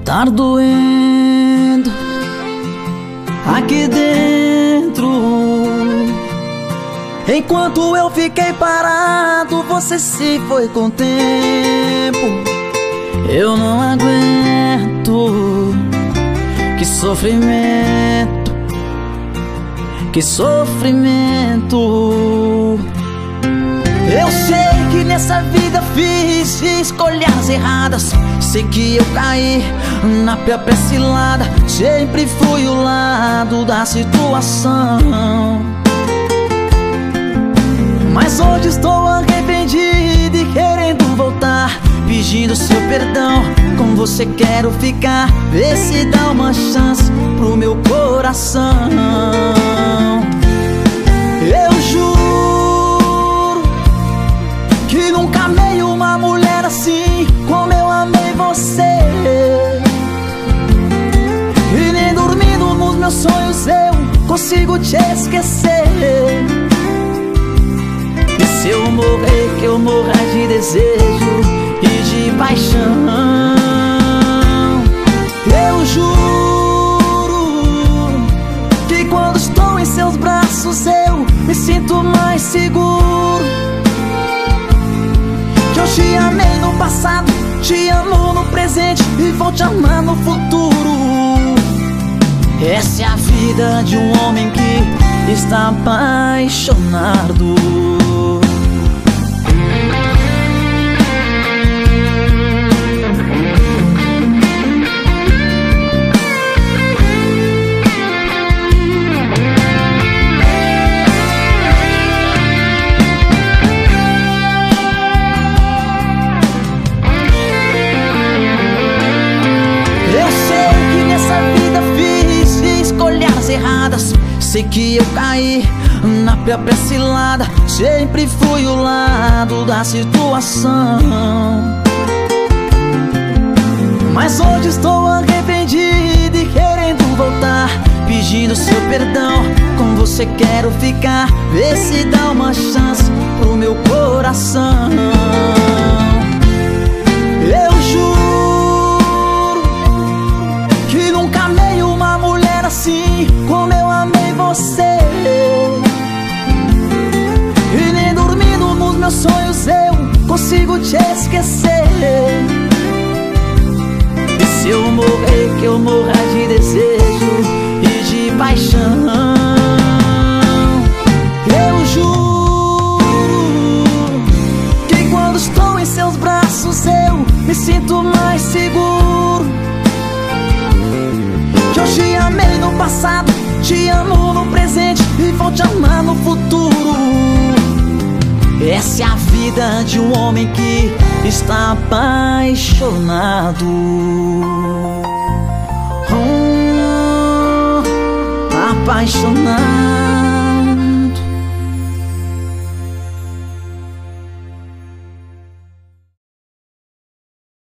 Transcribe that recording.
Tá doendo aqui dentro. Enquanto eu fiquei parado, você se foi com o tempo. Eu não aguento. Que sofrimento, que sofrimento. Eu sei que nessa vida fiz escolhas erradas. Sei que eu caí na própria cilada. Sempre fui o lado da situação. Mas hoje estou arrependido e querendo voltar, pedindo seu perdão. Com você quero ficar. Vê se dá uma chance pro meu coração. Eu juro que nunca amei uma mulher assim como eu amei você. E nem dormindo nos meus sonhos eu consigo te esquecer. E se eu morrer, que eu morra de desejo e de paixão. Eu juro que quando estou em seus braços eu me sinto mais seguro. Que eu te amei no passado, te amo no presente e vou te amar no futuro. Essa é a vida de um homem que está apaixonado. Erradas. Sei que eu caí na própria cilada. Sempre fui o lado da situação. Mas hoje estou arrependido e querendo voltar, pedindo seu perdão. Com você quero ficar. Vê se dá uma chance pro meu coração. Eu juro que nunca amei uma mulher assim como eu amei você. E nem dormindo nos meus sonhos eu consigo te esquecer. E se eu morrer, que eu morra de desejo e de paixão. Eu juro que quando estou em seus braços eu me sinto mais seguro. Que eu te amei no passado, te amo no presente e vou te amar no futuro. Essa é a vida de um homem que está apaixonado. Apaixonado.